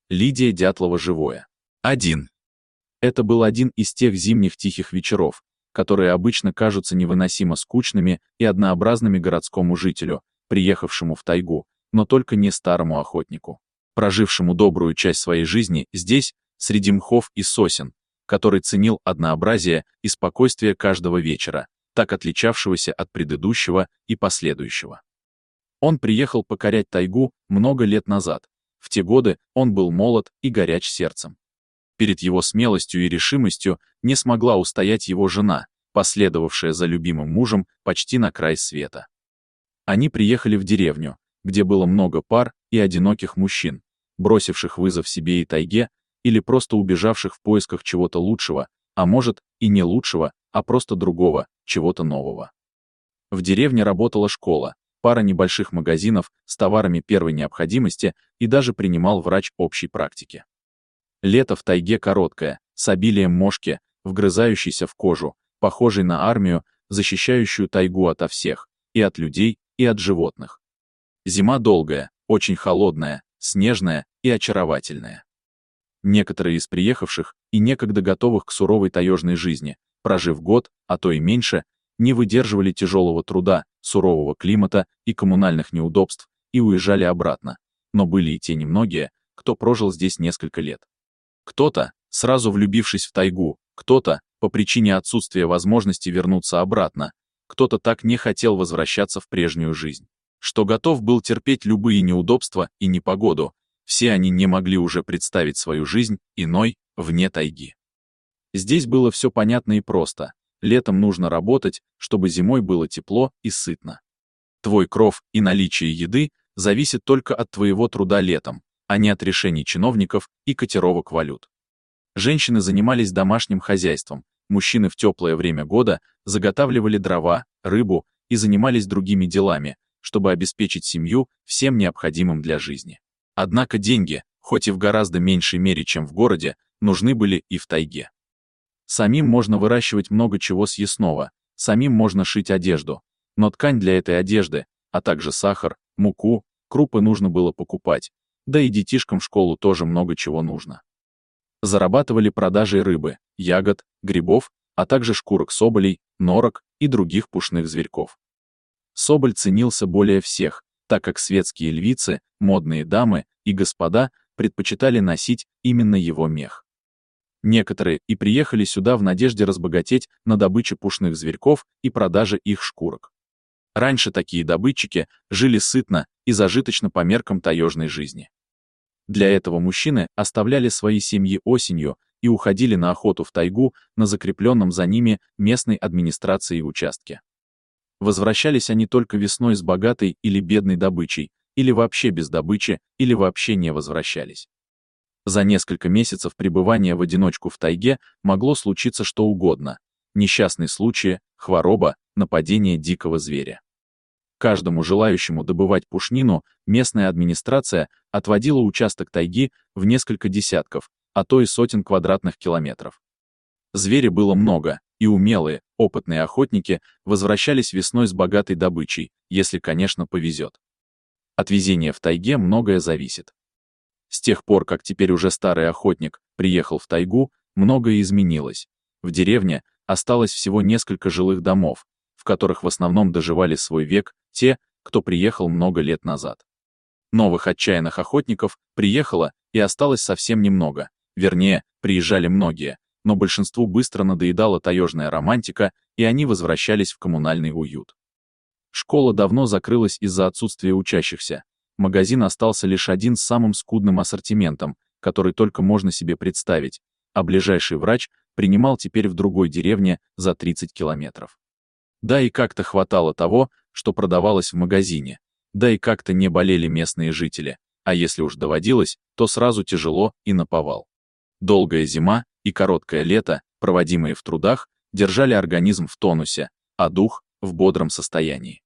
Лидия Дятлова-Живое. 1. Это был один из тех зимних тихих вечеров, которые обычно кажутся невыносимо скучными и однообразными городскому жителю, приехавшему в тайгу, но только не старому охотнику, прожившему добрую часть своей жизни здесь, среди мхов и сосен, который ценил однообразие и спокойствие каждого вечера, так отличавшегося от предыдущего и последующего. Он приехал покорять тайгу много лет назад. В те годы он был молод и горяч сердцем. Перед его смелостью и решимостью не смогла устоять его жена, последовавшая за любимым мужем почти на край света. Они приехали в деревню, где было много пар и одиноких мужчин, бросивших вызов себе и тайге, или просто убежавших в поисках чего-то лучшего, а может, и не лучшего, а просто другого, чего-то нового. В деревне работала школа, пара небольших магазинов с товарами первой необходимости и даже принимал врач общей практики. Лето в тайге короткое, с обилием мошки, вгрызающейся в кожу, похожей на армию, защищающую тайгу ото всех, и от людей, и от животных. Зима долгая, очень холодная, снежная и очаровательная. Некоторые из приехавших и некогда готовых к суровой таежной жизни, прожив год, а то и меньше, не выдерживали тяжелого труда, сурового климата и коммунальных неудобств и уезжали обратно, но были и те немногие, кто прожил здесь несколько лет. Кто-то, сразу влюбившись в тайгу, кто-то, по причине отсутствия возможности вернуться обратно, кто-то так не хотел возвращаться в прежнюю жизнь, что готов был терпеть любые неудобства и непогоду, все они не могли уже представить свою жизнь иной, вне тайги. Здесь было все понятно и просто. Летом нужно работать, чтобы зимой было тепло и сытно. Твой кров и наличие еды зависит только от твоего труда летом, а не от решений чиновников и котировок валют. Женщины занимались домашним хозяйством, мужчины в теплое время года заготавливали дрова, рыбу и занимались другими делами, чтобы обеспечить семью всем необходимым для жизни. Однако деньги, хоть и в гораздо меньшей мере, чем в городе, нужны были и в тайге. Самим можно выращивать много чего съестного, самим можно шить одежду, но ткань для этой одежды, а также сахар, муку, крупы нужно было покупать, да и детишкам в школу тоже много чего нужно. Зарабатывали продажей рыбы, ягод, грибов, а также шкурок соболей, норок и других пушных зверьков. Соболь ценился более всех, так как светские львицы, модные дамы и господа предпочитали носить именно его мех. Некоторые и приехали сюда в надежде разбогатеть на добыче пушных зверьков и продаже их шкурок. Раньше такие добытчики жили сытно и зажиточно по меркам таежной жизни. Для этого мужчины оставляли свои семьи осенью и уходили на охоту в тайгу на закрепленном за ними местной администрацией участке. Возвращались они только весной с богатой или бедной добычей, или вообще без добычи, или вообще не возвращались. За несколько месяцев пребывания в одиночку в тайге могло случиться что угодно: несчастные случаи, хвороба, нападение дикого зверя. Каждому желающему добывать пушнину местная администрация отводила участок тайги в несколько десятков, а то и сотен квадратных километров. Зверя было много, и умелые, опытные охотники возвращались весной с богатой добычей, если, конечно, повезет. От везения в тайге многое зависит. С тех пор, как теперь уже старый охотник приехал в тайгу, многое изменилось. В деревне осталось всего несколько жилых домов, в которых в основном доживали свой век те, кто приехал много лет назад. Новых отчаянных охотников приехало и осталось совсем немного, вернее, приезжали многие, но большинству быстро надоедала таежная романтика, и они возвращались в коммунальный уют. Школа давно закрылась из-за отсутствия учащихся. Магазин остался лишь один с самым скудным ассортиментом, который только можно себе представить, а ближайший врач принимал теперь в другой деревне за 30 километров. Да и как-то хватало того, что продавалось в магазине, да и как-то не болели местные жители, а если уж доводилось, то сразу тяжело и наповал. Долгая зима и короткое лето, проводимые в трудах, держали организм в тонусе, а дух — в бодром состоянии.